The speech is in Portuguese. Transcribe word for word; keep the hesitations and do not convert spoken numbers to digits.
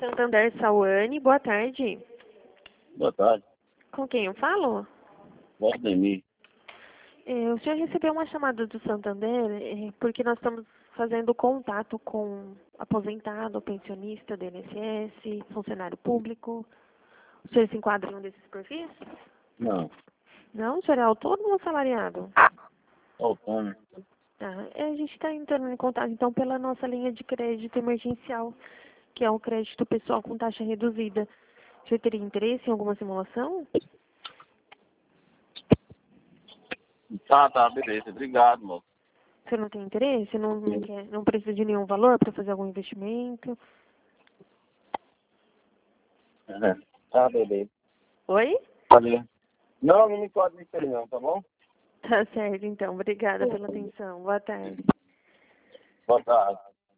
Santander Sauane, boa tarde. Boa tarde. Com quem eu falo? Valdemir. É, o senhor recebeu uma chamada do Santander é, porque nós estamos fazendo contato com aposentado, pensionista do I N S S, funcionário público. O senhor se enquadra em um desses perfis? Não. Não? O senhor é autônomo ou assalariado? Autônomo. Tá. É, a gente está entrando em contato, então, pela nossa linha de crédito emergencial, que é o crédito pessoal com taxa reduzida. O senhor teria interesse em alguma simulação? Tá, tá, beleza. Obrigado, moço. Você não tem interesse? Não, não, quer, não precisa de nenhum valor para fazer algum investimento? É. Tá, beleza. Oi? Valeu. Não, não me pode me ter não, tá bom? Tá certo, então. Obrigada pela atenção. Boa tarde. Boa tarde.